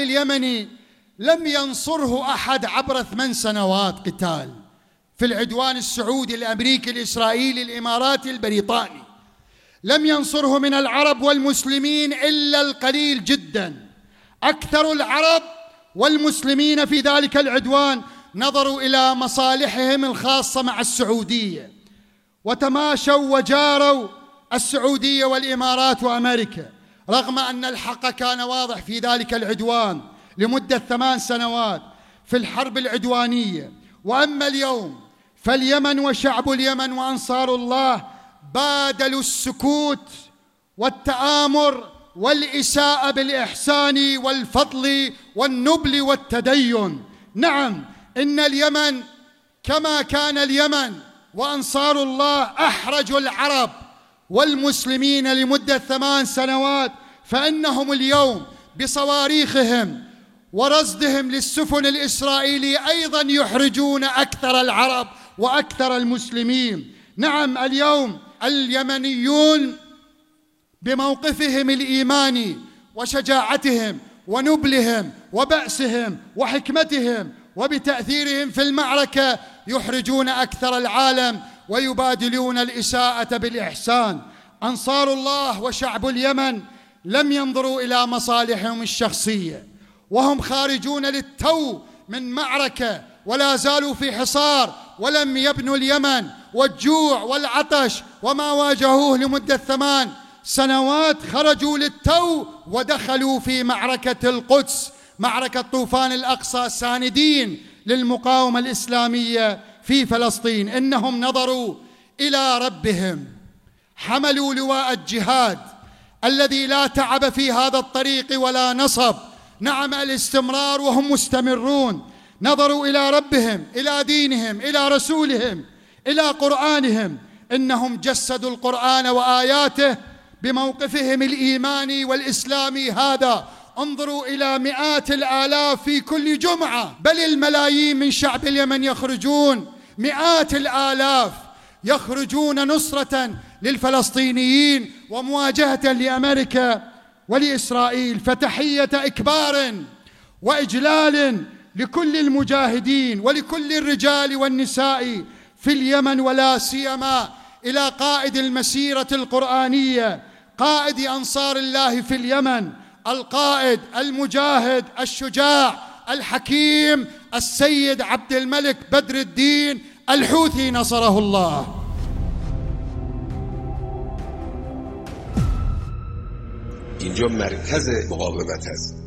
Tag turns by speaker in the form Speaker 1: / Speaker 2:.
Speaker 1: اليمني لم ينصره أحد عبر 8 سنوات قتال في العدوان السعودي الأمريكي الإسرائيلي الإماراتي البريطاني. لم ينصره من العرب والمسلمين إلا القليل جدا. أكثر العرب والمسلمين في ذلك العدوان نظروا إلى مصالحهم الخاصة مع السعودية، وتماشوا وجاروا السعودية والإمارات وأمريكا، رغم أن الحق كان واضح في ذلك العدوان لمدة 8 سنوات في الحرب العدوانية. وأما اليوم فاليمن وشعب اليمن وأنصار الله بادلوا السكوت والتآمر والإساءة بالإحسان والفضل والنبل والتدين. نعم، إن اليمن كما كان اليمن وأنصار الله أحرجوا العرب والمسلمين لمدة 8 سنوات، فإنهم اليوم بصواريخهم ورصدهم للسفن الإسرائيلية أيضا يحرجون أكثر العرب وأكثر المسلمين. نعم، اليوم اليمنيون بموقفهم الإيماني وشجاعتهم ونبلهم وبأسهم وحكمتهم وبتأثيرهم في المعركة يحرجون أكثر العالم ويبادلون الإساءة بالإحسان. أنصار الله وشعب اليمن لم ينظروا إلى مصالحهم الشخصية، وهم خارجون للتو من معركة ولا زالوا في حصار، ولم يبنوا اليمن والجوع والعطش وما واجهوه لمدة 8 سنوات. خرجوا للتو ودخلوا في معركة القدس، معركة طوفان الأقصى، ساندين للمقاومة الإسلامية في فلسطين. إنهم نظروا إلى ربهم، حملوا لواء الجهاد الذي لا تعب في هذا الطريق ولا نصب. نعم، الاستمرار وهم مستمرون. نظروا إلى ربهم، إلى دينهم، إلى رسولهم، إلى قرآنهم. إنهم جسدوا القرآن وآياته بموقفهم الإيماني والإسلامي هذا. انظروا إلى مئات الآلاف في كل جمعة، بل الملايين من شعب اليمن يخرجون، مئات الآلاف يخرجون نصرة للفلسطينيين ومواجهة لأمريكا ولإسرائيل. فتحية إكبار وإجلال لكل المجاهدين ولكل الرجال والنساء في اليمن، ولا سيما إلى قائد المسيرة القرآنية، قائد أنصار الله في اليمن، القائد المجاهد الشجاع الحكيم السيد عبد الملك بدر الدين الحوثي نصره الله.
Speaker 2: اینجا مرکز مقاومت هست.